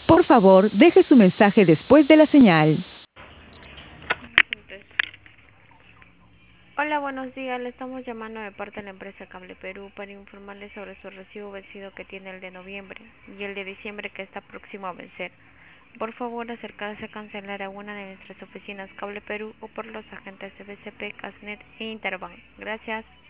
Por favor, deje su mensaje después de la señal. Entonces, hola, buenos días. Le estamos llamando de parte de la empresa Cable Perú para informarle sobre su recibo vencido que tiene el de noviembre y el de diciembre que está próximo a vencer. Por favor, acercarse a cancelar a una de nuestras oficinas Cable Perú o por los agentes de BCP, Casnet e Interbank. Gracias.